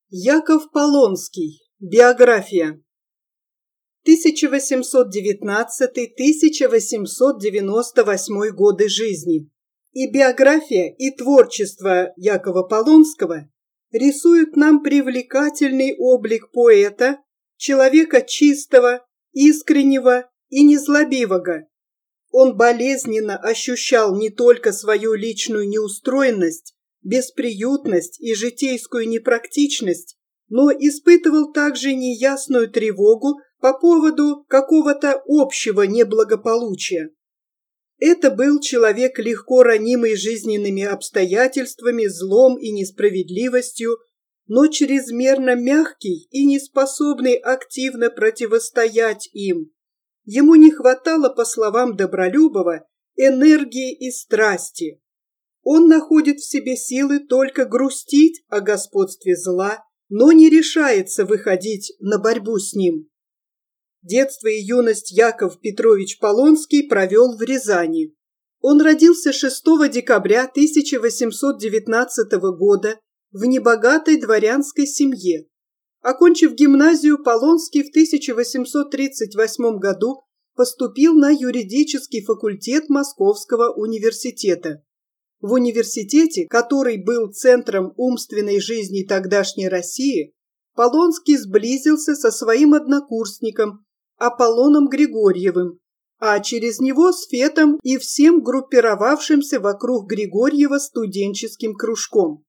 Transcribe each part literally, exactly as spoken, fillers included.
Яков Полонский. Биография. тысяча восемьсот девятнадцатый — тысяча восемьсот девяносто восьмой годы жизни. И биография, и творчество Якова Полонского рисуют нам привлекательный облик поэта, человека чистого, искреннего и незлобивого. Он болезненно ощущал не только свою личную неустроенность, бесприютность и житейскую непрактичность, но испытывал также неясную тревогу по поводу какого-то общего неблагополучия. Это был человек, легко ранимый жизненными обстоятельствами, злом и несправедливостью, но чрезмерно мягкий и неспособный активно противостоять им. Ему не хватало, по словам Добролюбова, энергии и страсти. Он находит в себе силы только грустить о господстве зла, но не решается выходить на борьбу с ним. Детство и юность Яков Петрович Полонский провел в Рязани. Он родился шестого декабря тысяча восемьсот девятнадцатого года в небогатой дворянской семье. Окончив гимназию, Полонский в тысяча восемьсот тридцать восьмом году поступил на юридический факультет Московского университета. В университете, который был центром умственной жизни тогдашней России, Полонский сблизился со своим однокурсником Аполлоном Григорьевым, а через него с Фетом и всем группировавшимся вокруг Григорьева студенческим кружком.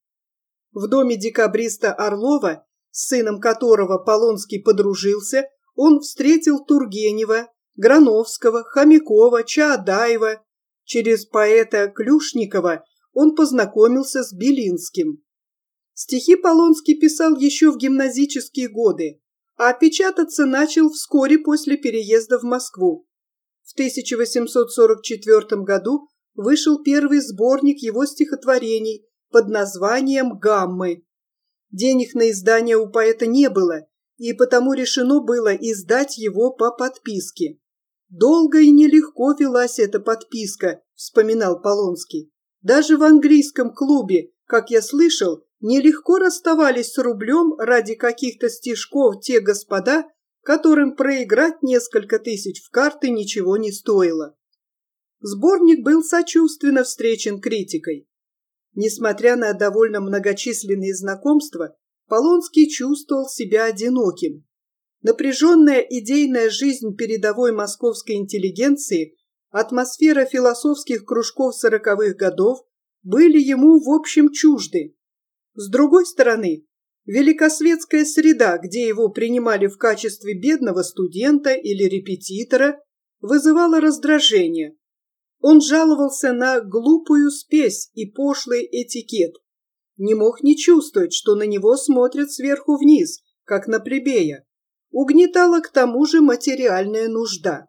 В доме декабриста Орлова, с сыном которого Полонский подружился, он встретил Тургенева, Грановского, Хомякова, Чаадаева. Через поэта Клюшникова он познакомился с Белинским. Стихи Полонский писал еще в гимназические годы, а печататься начал вскоре после переезда в Москву. В тысяча восемьсот сорок четвёртом году вышел первый сборник его стихотворений под названием «Гаммы». Денег на издание у поэта не было, и потому решено было издать его по подписке. «Долго и нелегко велась эта подписка», — вспоминал Полонский. «Даже в английском клубе, как я слышал, нелегко расставались с рублем ради каких-то стишков те господа, которым проиграть несколько тысяч в карты ничего не стоило». Сборник был сочувственно встречен критикой. Несмотря на довольно многочисленные знакомства, Полонский чувствовал себя одиноким. Напряженная идейная жизнь передовой московской интеллигенции, атмосфера философских кружков сороковых годов были ему в общем чужды. С другой стороны, великосветская среда, где его принимали в качестве бедного студента или репетитора, вызывала раздражение. Он жаловался на глупую спесь и пошлый этикет. Не мог не чувствовать, что на него смотрят сверху вниз, как на плебея. Угнетала к тому же материальная нужда.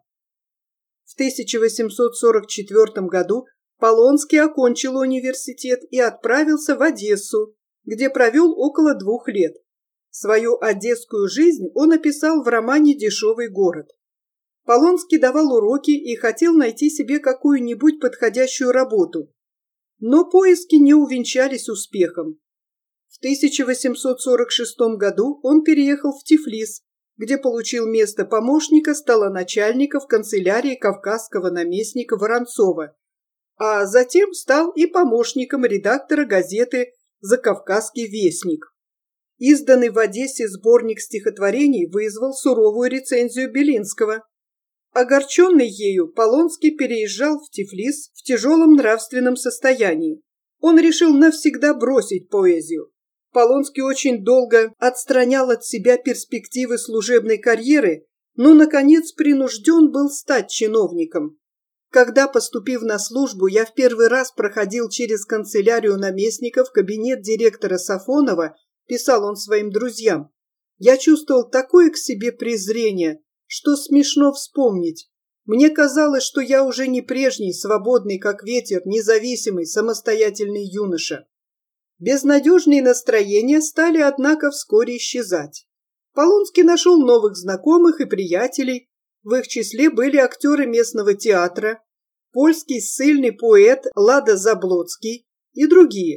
В тысяча восемьсот сорок четвёртом году Полонский окончил университет и отправился в Одессу, где провел около двух лет. Свою одесскую жизнь он описал в романе «Дешевый город». Полонский давал уроки и хотел найти себе какую-нибудь подходящую работу, но поиски не увенчались успехом. В тысяча восемьсот сорок шестом году он переехал в Тифлис, где получил место помощника столоначальника в канцелярии кавказского наместника Воронцова, а затем стал и помощником редактора газеты «Закавказский вестник». Изданный в Одессе сборник стихотворений вызвал суровую рецензию Белинского. Огорченный ею, Полонский переезжал в Тифлис в тяжелом нравственном состоянии. Он решил навсегда бросить поэзию. Полонский очень долго отстранял от себя перспективы служебной карьеры, но, наконец, принужден был стать чиновником. Когда, поступив на службу, я в первый раз проходил через канцелярию наместника в кабинет директора Сафонова, писал он своим друзьям, я чувствовал такое к себе презрение, что смешно вспомнить. Мне казалось, что я уже не прежний, свободный, как ветер, независимый, самостоятельный юноша. Безнадежные настроения стали, однако, вскоре исчезать. Полонский нашел новых знакомых и приятелей. В их числе были актеры местного театра, польский ссыльный поэт Лада Заблоцкий и другие.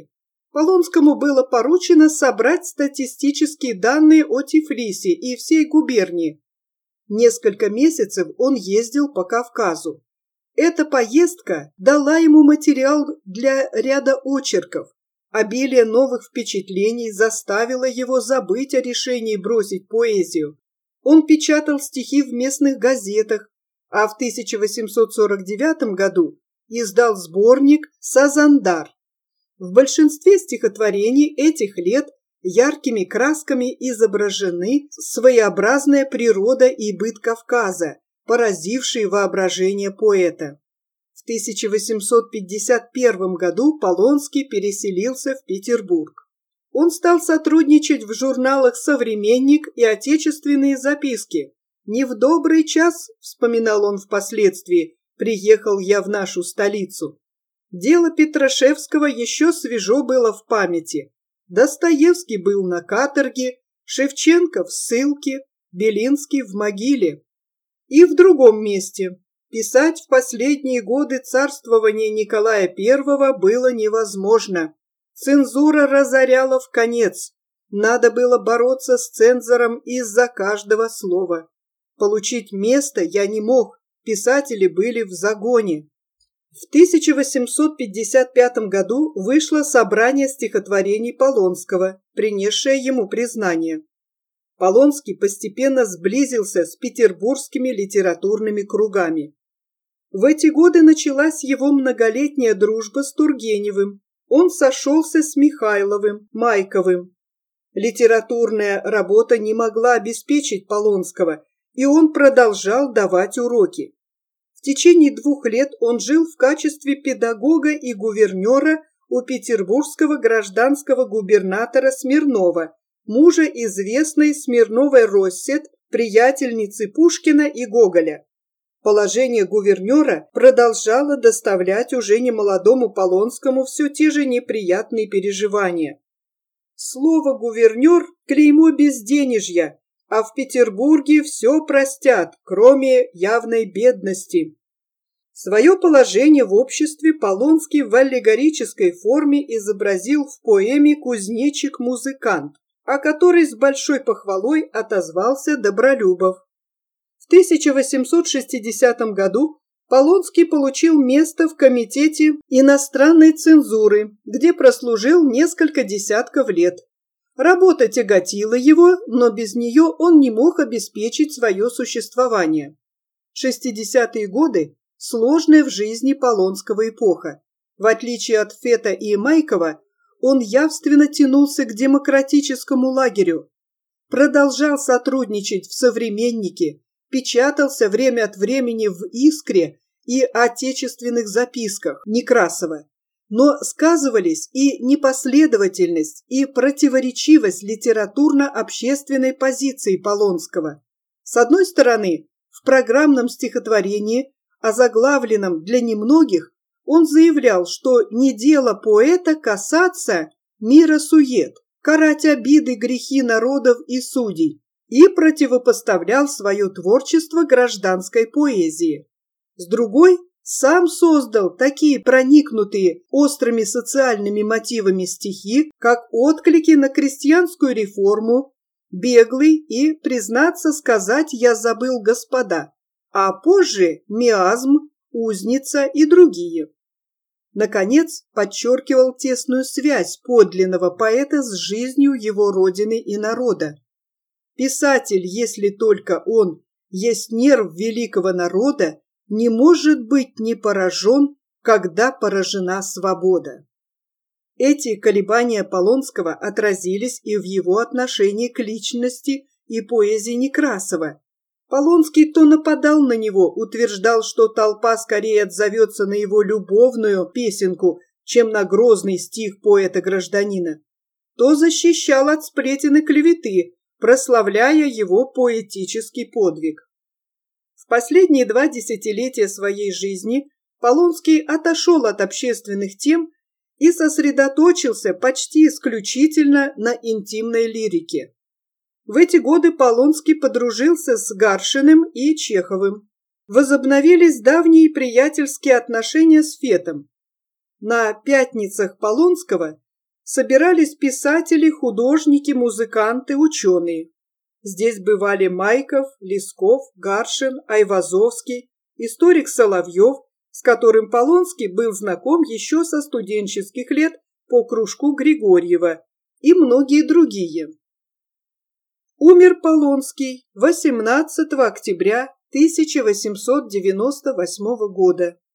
Полонскому было поручено собрать статистические данные о Тифлисе и всей губернии. Несколько месяцев он ездил по Кавказу. Эта поездка дала ему материал для ряда очерков. Обилие новых впечатлений заставило его забыть о решении бросить поэзию. Он печатал стихи в местных газетах, а в тысяча восемьсот сорок девятом году издал сборник «Сазандар». В большинстве стихотворений этих лет яркими красками изображены своеобразная природа и быт Кавказа, поразившие воображение поэта. В тысяча восемьсот пятьдесят первом году Полонский переселился в Петербург. Он стал сотрудничать в журналах «Современник» и «Отечественные записки». «Не в добрый час», — вспоминал он впоследствии, «приехал я в нашу столицу». Дело Петрашевского еще свежо было в памяти. Достоевский был на каторге, Шевченко в ссылке, Белинский в могиле. И в другом месте. Писать в последние годы царствования Николая Первого было невозможно. Цензура разоряла вконец. Надо было бороться с цензором из-за каждого слова. Получить место я не мог, писатели были в загоне. В тысяча восемьсот пятьдесят пятом году вышло собрание стихотворений Полонского, принесшее ему признание. Полонский постепенно сблизился с петербургскими литературными кругами. В эти годы началась его многолетняя дружба с Тургеневым. Он сошелся с Михайловым, Майковым. Литературная работа не могла обеспечить Полонского, и он продолжал давать уроки. В течение двух лет он жил в качестве педагога и гувернера у петербургского гражданского губернатора Смирнова, мужа известной Смирновой-Россет, приятельницы Пушкина и Гоголя. Положение гувернера продолжало доставлять уже немолодому Полонскому все те же неприятные переживания. Слово «гувернер» – клеймо безденежья, а в Петербурге все простят, кроме явной бедности. Свое положение в обществе Полонский в аллегорической форме изобразил в поэме «Кузнечик-музыкант», о которой с большой похвалой отозвался Добролюбов. В тысяча восемьсот шестидесятом году Полонский получил место в Комитете иностранной цензуры, где прослужил несколько десятков лет. Работа тяготила его, но без нее он не мог обеспечить свое существование. шестидесятые годы – сложная в жизни Полонского эпоха. В отличие от Фета и Майкова, он явственно тянулся к демократическому лагерю, продолжал сотрудничать в «Современнике», печатался время от времени в «Искре» и отечественных записках Некрасова. Но сказывались и непоследовательность, и противоречивость литературно-общественной позиции Полонского. С одной стороны, в программном стихотворении, озаглавленном «Для немногих», он заявлял, что не дело поэта касаться мира сует, карать обиды, грехи народов и судей, и противопоставлял свое творчество гражданской поэзии. С другой, сам создал такие проникнутые острыми социальными мотивами стихи, как «Отклики на крестьянскую реформу», «Беглый» и «Признаться сказать я забыл господа», а позже «Миазм», «Узница» и другие. Наконец, подчеркивал тесную связь подлинного поэта с жизнью его родины и народа. Писатель, если только он есть нерв великого народа, не может быть не поражен, когда поражена свобода. Эти колебания Полонского отразились и в его отношении к личности и поэзии Некрасова. Полонский то нападал на него, утверждал, что толпа скорее отзовется на его любовную песенку, чем на грозный стих поэта-гражданина, то защищал от сплетен и клеветы, прославляя его поэтический подвиг. В последние два десятилетия своей жизни Полонский отошел от общественных тем и сосредоточился почти исключительно на интимной лирике. В эти годы Полонский подружился с Гаршиным и Чеховым. Возобновились давние приятельские отношения с Фетом. На пятницах Полонского собирались писатели, художники, музыканты, ученые. Здесь бывали Майков, Лесков, Гаршин, Айвазовский, историк Соловьев, с которым Полонский был знаком еще со студенческих лет по кружку Григорьева, и многие другие. Умер Полонский восемнадцатого октября тысяча восемьсот девяносто восьмого года.